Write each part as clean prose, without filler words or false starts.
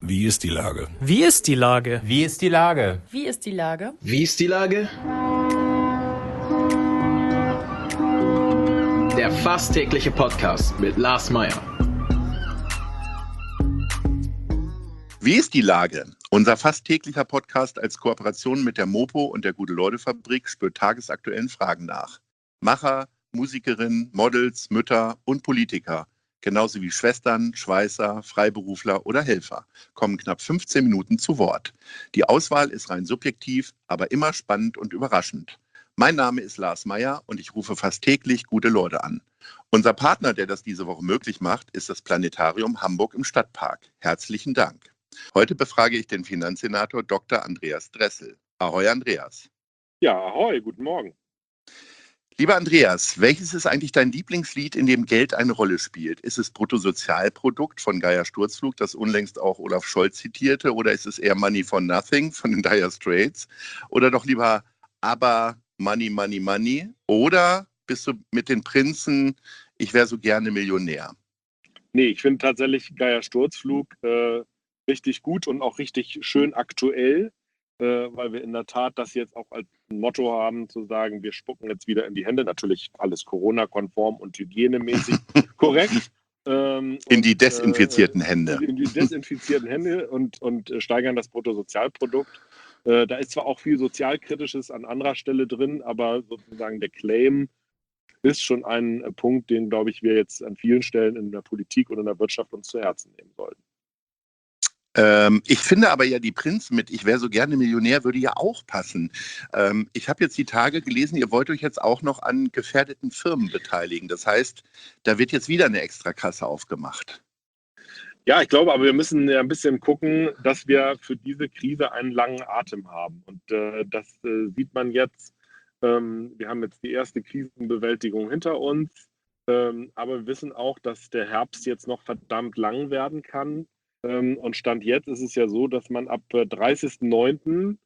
Wie ist die Lage? Wie ist die Lage? Wie ist die Lage? Wie ist die Lage? Wie ist die Lage? Der fast tägliche Podcast mit Lars Meyer. Wie ist die Lage? Unser fast täglicher Podcast als Kooperation mit der Mopo und der Gute-Leute-Fabrik spürt tagesaktuellen Fragen nach. Macher, Musikerinnen, Models, Mütter und Politiker, genauso wie Schwestern, Schweißer, Freiberufler oder Helfer, kommen knapp 15 Minuten zu Wort. Die Auswahl ist rein subjektiv, aber immer spannend und überraschend. Mein Name ist Lars Meyer und ich rufe fast täglich gute Leute an. Unser Partner, der das diese Woche möglich macht, ist das Planetarium Hamburg im Stadtpark. Herzlichen Dank. Heute befrage ich den Finanzsenator Dr. Andreas Dressel. Ahoi, Andreas. Ja, ahoi, guten Morgen. Lieber Andreas, welches ist eigentlich dein Lieblingslied, in dem Geld eine Rolle spielt? Ist es Bruttosozialprodukt von Geier Sturzflug, das unlängst auch Olaf Scholz zitierte, oder ist es eher Money for Nothing von den Dire Straits? Oder doch lieber Aber Money, Money, Money? Oder bist du mit den Prinzen, ich wäre so gerne Millionär? Nee, ich finde tatsächlich Geier Sturzflug richtig gut und auch richtig schön aktuell, weil wir in der Tat das jetzt auch als Motto haben, zu sagen, wir spucken jetzt wieder in die Hände. Natürlich alles Corona-konform und hygienemäßig korrekt. In die desinfizierten Hände. In die desinfizierten Hände und steigern das Bruttosozialprodukt. Da ist zwar auch viel Sozialkritisches an anderer Stelle drin, aber sozusagen der Claim ist schon ein Punkt, den, glaube ich, wir jetzt an vielen Stellen in der Politik und in der Wirtschaft uns zu Herzen nehmen sollten. Ich finde aber ja, die Prinzen mit Ich wäre so gerne Millionär würde ja auch passen. Ich habe jetzt die Tage gelesen, ihr wollt euch jetzt auch noch an gefährdeten Firmen beteiligen. Das heißt, da wird jetzt wieder eine Extrakasse aufgemacht. Ja, ich glaube, aber wir müssen ja ein bisschen gucken, dass wir für diese Krise einen langen Atem haben. Und das sieht man jetzt. Wir haben jetzt die erste Krisenbewältigung hinter uns. Aber wir wissen auch, dass der Herbst jetzt noch verdammt lang werden kann. Und Stand jetzt ist es ja so, dass man ab 30.09.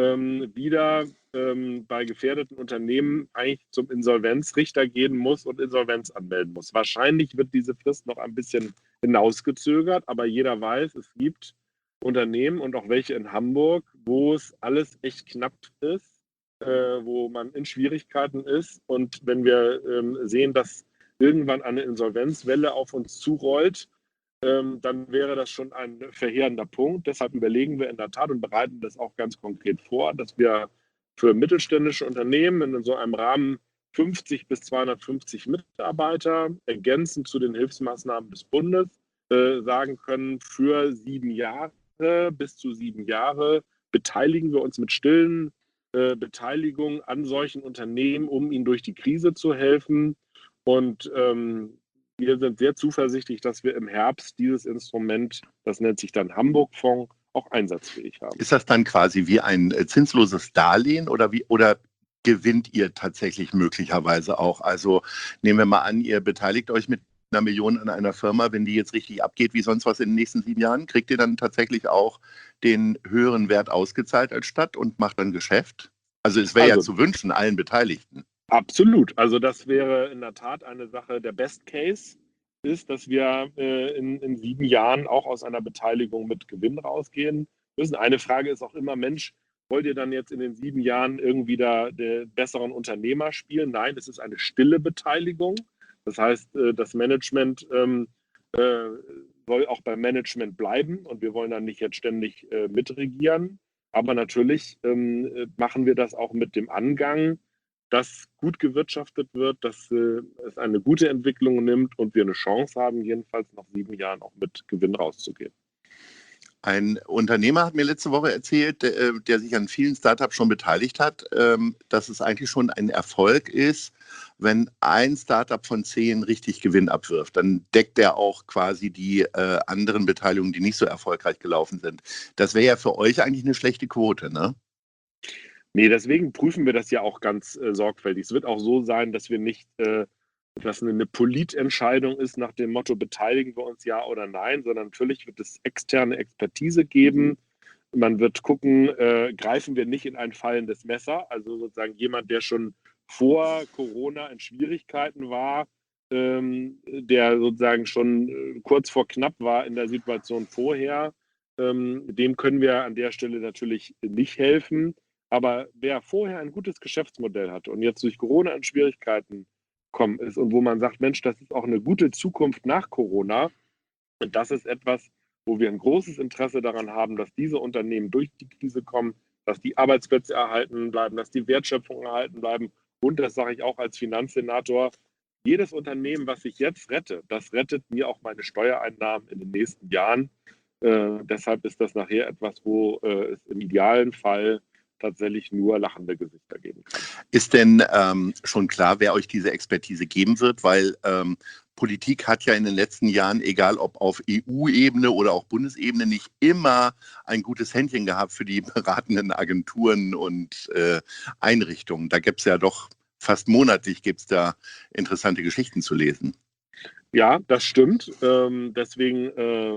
Wieder bei gefährdeten Unternehmen eigentlich zum Insolvenzrichter gehen muss und Insolvenz anmelden muss. Wahrscheinlich wird diese Frist noch ein bisschen hinausgezögert, aber jeder weiß, es gibt Unternehmen und auch welche in Hamburg, wo es alles echt knapp ist, wo man in Schwierigkeiten ist. Und wenn wir sehen, dass irgendwann eine Insolvenzwelle auf uns zurollt, dann wäre das schon ein verheerender Punkt. Deshalb überlegen wir in der Tat und bereiten das auch ganz konkret vor, dass wir für mittelständische Unternehmen in so einem Rahmen 50 bis 250 Mitarbeiter ergänzend zu den Hilfsmaßnahmen des Bundes sagen können, für 7 Jahre, bis zu 7 Jahre beteiligen wir uns mit stillen Beteiligungen an solchen Unternehmen, um ihnen durch die Krise zu helfen. Und wir sind sehr zuversichtlich, dass wir im Herbst dieses Instrument, das nennt sich dann Hamburg-Fonds, auch einsatzfähig haben. Ist das dann quasi wie ein zinsloses Darlehen oder gewinnt ihr tatsächlich möglicherweise auch? Also nehmen wir mal an, ihr beteiligt euch mit 1 Million an einer Firma, wenn die jetzt richtig abgeht wie sonst was in den nächsten 7 Jahren, kriegt ihr dann tatsächlich auch den höheren Wert ausgezahlt als Stadt und macht dann Geschäft? Also es wäre ja zu wünschen, allen Beteiligten. Absolut. Also das wäre in der Tat eine Sache. Der Best Case ist, dass wir in 7 Jahren auch aus einer Beteiligung mit Gewinn rausgehen müssen. Eine Frage ist auch immer, Mensch, wollt ihr dann jetzt in den 7 Jahren irgendwie da den besseren Unternehmer spielen? Nein, es ist eine stille Beteiligung. Das heißt, das Management soll auch beim Management bleiben und wir wollen dann nicht jetzt ständig mitregieren. Aber natürlich machen wir das auch mit dem Angang, dass gut gewirtschaftet wird, dass es eine gute Entwicklung nimmt und wir eine Chance haben, jedenfalls nach 7 Jahren auch mit Gewinn rauszugehen. Ein Unternehmer hat mir letzte Woche erzählt, der sich an vielen Startups schon beteiligt hat, dass es eigentlich schon ein Erfolg ist, wenn ein Startup von 10 richtig Gewinn abwirft. Dann deckt er auch quasi die anderen Beteiligungen, die nicht so erfolgreich gelaufen sind. Das wäre ja für euch eigentlich eine schlechte Quote, ne? Nee, deswegen prüfen wir das ja auch ganz sorgfältig. Es wird auch so sein, dass wir nicht, dass eine Politentscheidung ist nach dem Motto, beteiligen wir uns ja oder nein, sondern natürlich wird es externe Expertise geben. Man wird gucken, greifen wir nicht in ein fallendes Messer, also sozusagen jemand, der schon vor Corona in Schwierigkeiten war, der sozusagen schon kurz vor knapp war in der Situation vorher, dem können wir an der Stelle natürlich nicht helfen. Aber wer vorher ein gutes Geschäftsmodell hatte und jetzt durch Corona in Schwierigkeiten kommen ist und wo man sagt, Mensch, das ist auch eine gute Zukunft nach Corona, und das ist etwas, wo wir ein großes Interesse daran haben, dass diese Unternehmen durch die Krise kommen, dass die Arbeitsplätze erhalten bleiben, dass die Wertschöpfung erhalten bleiben. Und das sage ich auch als Finanzsenator, jedes Unternehmen, was ich jetzt rette, das rettet mir auch meine Steuereinnahmen in den nächsten Jahren. Deshalb ist das nachher etwas, wo es im idealen Fall tatsächlich nur lachende Gesichter geben kann. Ist denn schon klar, wer euch diese Expertise geben wird? Weil Politik hat ja in den letzten Jahren, egal ob auf EU-Ebene oder auch Bundesebene, nicht immer ein gutes Händchen gehabt für die beratenden Agenturen und Einrichtungen. Da gibt es ja doch fast monatlich gibt's da interessante Geschichten zu lesen. Ja, das stimmt. Deswegen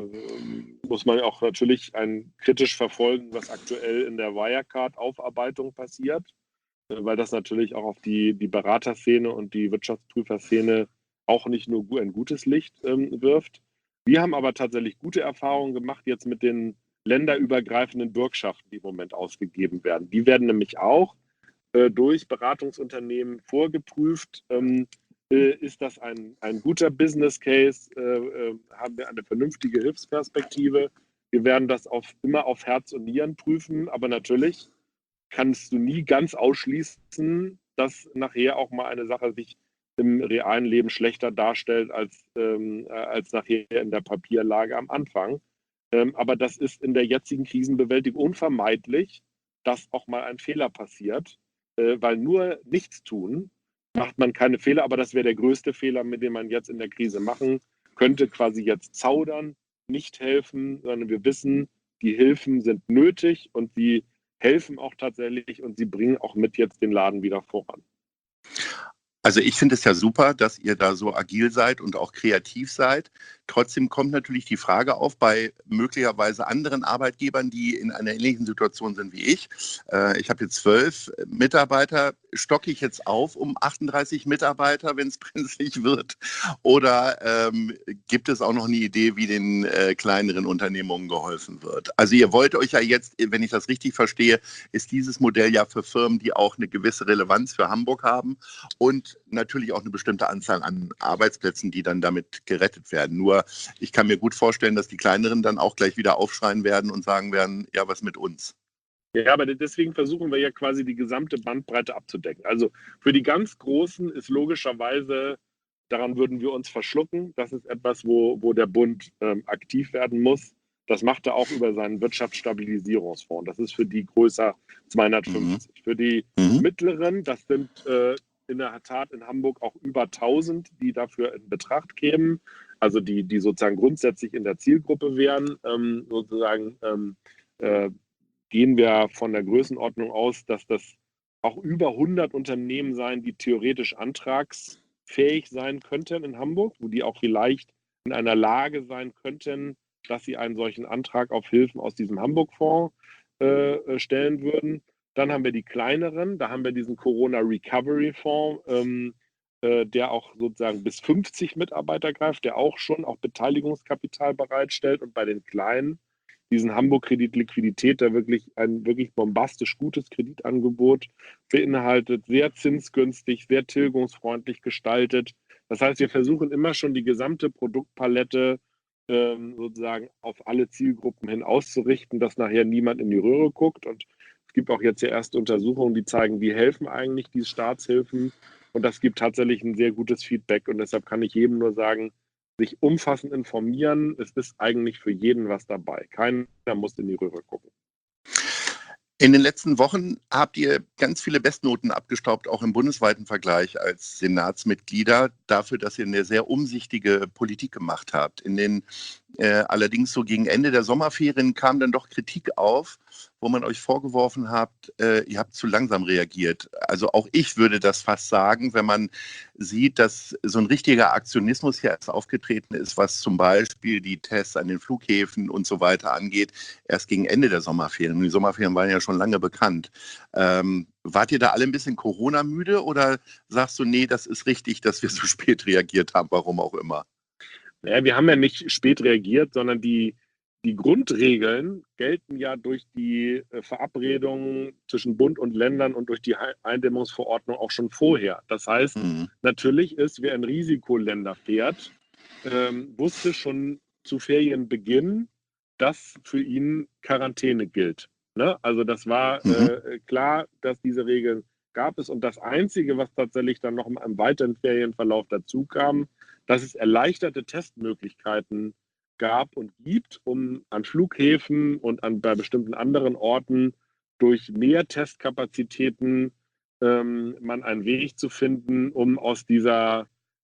muss man auch natürlich kritisch verfolgen, was aktuell in der Wirecard-Aufarbeitung passiert, weil das natürlich auch auf die Beraterszene und die Wirtschaftsprüferszene auch nicht nur ein gutes Licht wirft. Wir haben aber tatsächlich gute Erfahrungen gemacht jetzt mit den länderübergreifenden Bürgschaften, die im Moment ausgegeben werden. Die werden nämlich auch durch Beratungsunternehmen vorgeprüft. Ist das ein guter Business Case? Haben wir eine vernünftige Hilfsperspektive? Wir werden das immer auf Herz und Nieren prüfen, aber natürlich kannst du nie ganz ausschließen, dass nachher auch mal eine Sache sich im realen Leben schlechter darstellt als nachher in der Papierlage am Anfang. Aber das ist in der jetzigen Krisenbewältigung unvermeidlich, dass auch mal ein Fehler passiert, weil nur nichts tun macht man keine Fehler, aber das wäre der größte Fehler, mit dem man jetzt in der Krise machen könnte, quasi jetzt zaudern, nicht helfen, sondern wir wissen, die Hilfen sind nötig und sie helfen auch tatsächlich und sie bringen auch mit jetzt den Laden wieder voran. Also ich finde es ja super, dass ihr da so agil seid und auch kreativ seid. Trotzdem kommt natürlich die Frage auf bei möglicherweise anderen Arbeitgebern, die in einer ähnlichen Situation sind wie ich. Ich habe jetzt 12 Mitarbeiter. Stocke ich jetzt auf um 38 Mitarbeiter, wenn es brenzlig wird? Oder gibt es auch noch eine Idee, wie den kleineren Unternehmungen geholfen wird? Also ihr wollt euch ja jetzt, wenn ich das richtig verstehe, ist dieses Modell ja für Firmen, die auch eine gewisse Relevanz für Hamburg haben und natürlich auch eine bestimmte Anzahl an Arbeitsplätzen, die dann damit gerettet werden. Nur ich kann mir gut vorstellen, dass die kleineren dann auch gleich wieder aufschreien werden und sagen werden, ja, was mit uns? Ja, aber deswegen versuchen wir ja quasi die gesamte Bandbreite abzudecken. Also für die ganz Großen ist logischerweise, daran würden wir uns verschlucken. Das ist etwas, wo der Bund aktiv werden muss. Das macht er auch über seinen Wirtschaftsstabilisierungsfonds. Das ist für die größer 250. Für die mittleren, das sind in der Tat in Hamburg auch über 1000, die dafür in Betracht kämen. Also die sozusagen grundsätzlich in der Zielgruppe wären. Gehen wir von der Größenordnung aus, dass das auch über 100 Unternehmen sein, die theoretisch antragsfähig sein könnten in Hamburg, wo die auch vielleicht in einer Lage sein könnten, dass sie einen solchen Antrag auf Hilfen aus diesem Hamburg-Fonds stellen würden. Dann haben wir die kleineren, da haben wir diesen Corona-Recovery-Fonds, der auch sozusagen bis 50 Mitarbeiter greift, der auch schon auch Beteiligungskapital bereitstellt und bei den kleinen diesen Hamburg-Kredit Liquidität, der wirklich ein wirklich bombastisch gutes Kreditangebot beinhaltet, sehr zinsgünstig, sehr tilgungsfreundlich gestaltet. Das heißt, wir versuchen immer schon die gesamte Produktpalette sozusagen auf alle Zielgruppen hin auszurichten, dass nachher niemand in die Röhre guckt. Und es gibt auch jetzt ja erste Untersuchungen, die zeigen, wie helfen eigentlich die Staatshilfen. Und das gibt tatsächlich ein sehr gutes Feedback. Und deshalb kann ich jedem nur sagen, sich umfassend informieren. Es ist eigentlich für jeden was dabei. Keiner muss in die Röhre gucken. In den letzten Wochen habt ihr ganz viele Bestnoten abgestaubt, auch im bundesweiten Vergleich als Senatsmitglieder, dafür, dass ihr eine sehr umsichtige Politik gemacht habt. Allerdings so gegen Ende der Sommerferien kam dann doch Kritik auf, wo man euch vorgeworfen habt, ihr habt zu langsam reagiert. Also auch ich würde das fast sagen, wenn man sieht, dass so ein richtiger Aktionismus hier erst aufgetreten ist, was zum Beispiel die Tests an den Flughäfen und so weiter angeht, erst gegen Ende der Sommerferien. Und die Sommerferien waren ja schon lange bekannt. Wart ihr da alle ein bisschen Corona-müde oder sagst du, nee, das ist richtig, dass wir so spät reagiert haben, warum auch immer? Naja, wir haben ja nicht spät reagiert, sondern die die Grundregeln gelten ja durch die Verabredungen zwischen Bund und Ländern und durch die Eindämmungsverordnung auch schon vorher. Das heißt, natürlich ist, wer in Risikoländer fährt, wusste schon zu Ferienbeginn, dass für ihn Quarantäne gilt. Ne? Also das war klar, dass diese Regeln gab es. Und das Einzige, was tatsächlich dann noch im weiteren Ferienverlauf dazu kam, dass es erleichterte Testmöglichkeiten gab und gibt, um an Flughäfen und bei bestimmten anderen Orten durch mehr Testkapazitäten man einen Weg zu finden, um aus dieser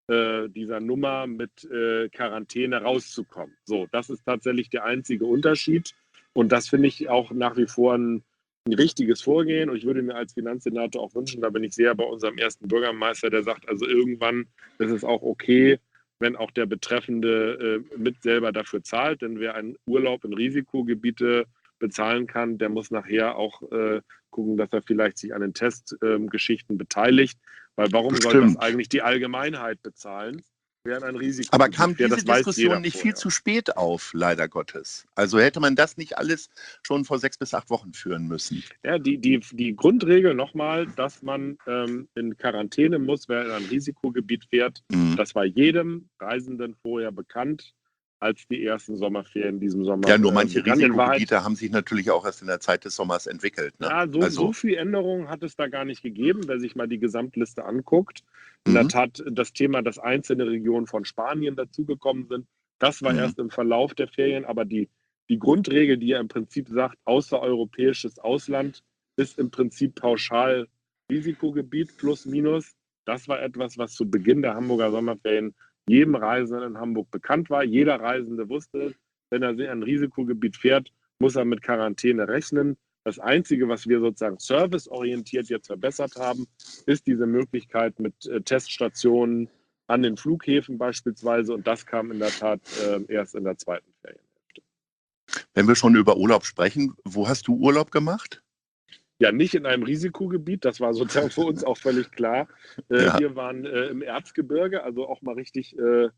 Nummer mit Quarantäne rauszukommen. So, das ist tatsächlich der einzige Unterschied. Und das finde ich auch nach wie vor ein richtiges Vorgehen. Und ich würde mir als Finanzsenator auch wünschen, da bin ich sehr bei unserem ersten Bürgermeister, der sagt, also irgendwann ist es auch okay, wenn auch der Betreffende mit selber dafür zahlt. Denn wer einen Urlaub in Risikogebiete bezahlen kann, der muss nachher auch gucken, dass er vielleicht sich an den Testgeschichten beteiligt. Weil warum soll das eigentlich die Allgemeinheit bezahlen, während ein Risiko? Aber kam diese Diskussion nicht viel zu spät auf, leider Gottes? Also hätte man das nicht alles schon vor 6 bis 8 Wochen führen müssen? Ja, die Grundregel nochmal, dass man in Quarantäne muss, wer in ein Risikogebiet fährt, das war jedem Reisenden vorher bekannt, als die ersten Sommerferien in diesem Sommer. Ja, nur manche Risikogebiete haben sich natürlich auch erst in der Zeit des Sommers entwickelt. Ne? Ja, so viel Änderungen hat es da gar nicht gegeben, wer sich mal die Gesamtliste anguckt. In der Tat das Thema, dass einzelne Regionen von Spanien dazugekommen sind, das war erst im Verlauf der Ferien, aber die Grundregel, die ja im Prinzip sagt, außereuropäisches Ausland ist im Prinzip pauschal Risikogebiet plus minus, das war etwas, was zu Beginn der Hamburger Sommerferien jedem Reisenden in Hamburg bekannt war. Jeder Reisende wusste, wenn er in ein Risikogebiet fährt, muss er mit Quarantäne rechnen. Das Einzige, was wir sozusagen serviceorientiert jetzt verbessert haben, ist diese Möglichkeit mit Teststationen an den Flughäfen beispielsweise. Und das kam in der Tat erst in der zweiten Ferienhälfte. Wenn wir schon über Urlaub sprechen, wo hast du Urlaub gemacht? Ja, nicht in einem Risikogebiet, das war sozusagen für uns auch völlig klar. Wir waren im Erzgebirge, also auch mal richtig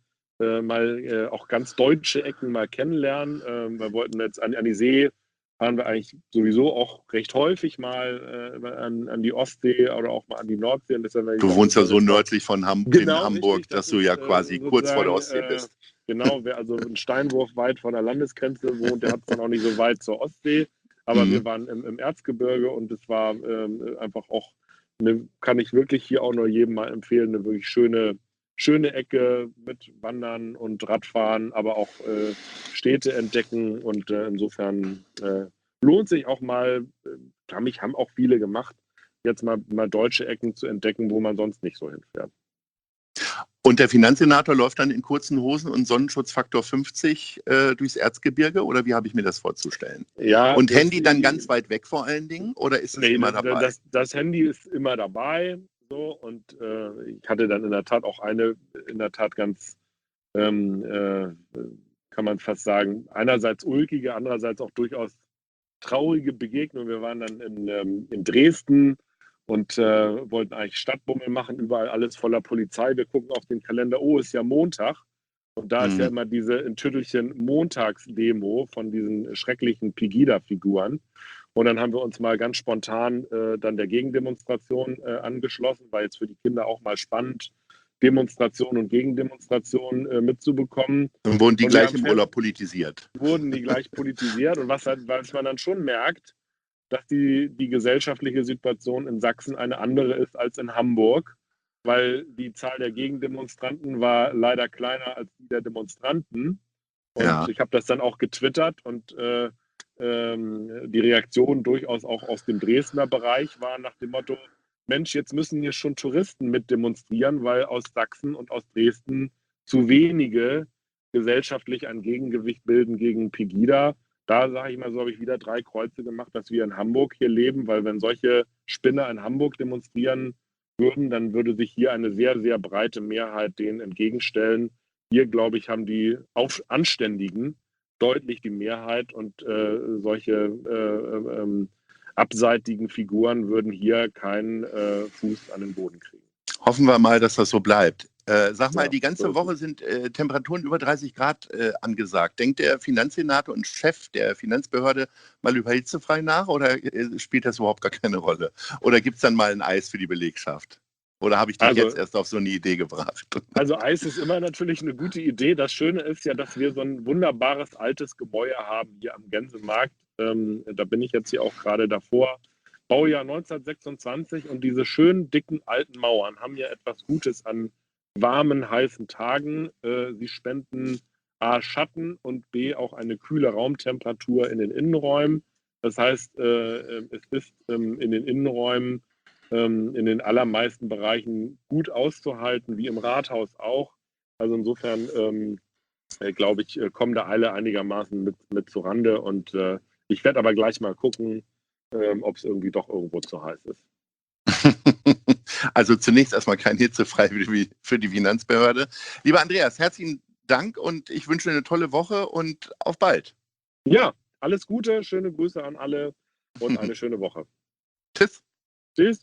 auch ganz deutsche Ecken mal kennenlernen. Wir wollten jetzt an die See, fahren wir eigentlich sowieso auch recht häufig mal an die Ostsee oder auch mal an die Nordsee. Und du wohnst ja so nördlich von Hamburg, genau, in Hamburg, richtig, dass du ja quasi kurz vor der Ostsee bist. Genau, wer also einen Steinwurf weit von der Landesgrenze wohnt, der hat es dann auch nicht so weit zur Ostsee. Aber wir waren im Erzgebirge und es war einfach auch, kann ich wirklich hier auch nur jedem mal empfehlen, eine wirklich schöne Ecke mit Wandern und Radfahren, aber auch Städte entdecken. Und insofern lohnt sich auch mal, haben auch viele gemacht, jetzt mal deutsche Ecken zu entdecken, wo man sonst nicht so hinfährt. Und der Finanzsenator läuft dann in kurzen Hosen und Sonnenschutzfaktor 50 durchs Erzgebirge, oder wie habe ich mir das vorzustellen? Ja. Und Handy dann ganz weit weg vor allen Dingen, oder ist es immer dabei? Das Handy ist immer dabei. So, und ich hatte dann in der Tat auch eine, ganz, kann man fast sagen, einerseits ulkige, andererseits auch durchaus traurige Begegnung. Wir waren dann in Dresden und wollten eigentlich Stadtbummel machen, überall alles voller Polizei. Wir gucken auf den Kalender, oh, ist ja Montag. Und da ist ja immer diese in Tüttelchen Montagsdemo von diesen schrecklichen Pegida-Figuren. Und dann haben wir uns mal ganz spontan dann der Gegendemonstration angeschlossen, war jetzt für die Kinder auch mal spannend, Demonstration und Gegendemonstration mitzubekommen. Und wurden die gleich im Urlaub politisiert? Wurden die gleich politisiert. Und was man dann schon merkt, dass die gesellschaftliche Situation in Sachsen eine andere ist als in Hamburg, weil die Zahl der Gegendemonstranten war leider kleiner als die der Demonstranten. Und ich habe das dann auch getwittert und die Reaktion durchaus auch aus dem Dresdner Bereich war nach dem Motto, Mensch, jetzt müssen hier schon Touristen mit demonstrieren, weil aus Sachsen und aus Dresden zu wenige gesellschaftlich ein Gegengewicht bilden gegen Pegida. Da, sage ich mal, so habe ich wieder 3 Kreuze gemacht, dass wir in Hamburg hier leben, weil wenn solche Spinner in Hamburg demonstrieren würden, dann würde sich hier eine sehr, sehr breite Mehrheit denen entgegenstellen. Hier, glaube ich, haben die Anständigen deutlich die Mehrheit und solche abseitigen Figuren würden hier keinen Fuß an den Boden kriegen. Hoffen wir mal, dass das so bleibt. Sag mal, Ja, die ganze so ist Woche sind Temperaturen über 30 Grad angesagt. Denkt der Finanzsenator und Chef der Finanzbehörde mal über hitzefrei nach oder spielt das überhaupt gar keine Rolle? Oder gibt es dann mal ein Eis für die Belegschaft? Oder habe ich dich Also, jetzt erst auf so eine Idee gebracht? also Eis ist immer natürlich eine gute Idee. Das Schöne ist ja, dass wir so ein wunderbares altes Gemäuer haben hier am Gänsemarkt. Da bin ich jetzt hier auch gerade davor. Baujahr 1926 und diese schönen, dicken, alten Mauern haben ja etwas Gutes an warmen, heißen Tagen. Sie spenden A, Schatten und B, auch eine kühle Raumtemperatur in den Innenräumen. Das heißt, es ist in den Innenräumen in den allermeisten Bereichen gut auszuhalten, wie im Rathaus auch. Also insofern, glaube ich, kommen da alle einigermaßen mit zurande. Und ich werde aber gleich mal gucken, ob es irgendwie doch irgendwo zu heiß ist. Also zunächst erstmal kein hitzefrei für die Finanzbehörde. Lieber Andreas, herzlichen Dank und ich wünsche eine tolle Woche und auf bald. Ja, alles Gute, schöne Grüße an alle und eine schöne Woche. Tschüss. Tschüss.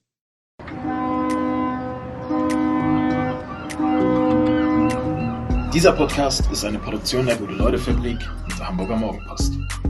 Dieser Podcast ist eine Produktion der Gute-Leute-Fabrik und der Hamburger Morgenpost.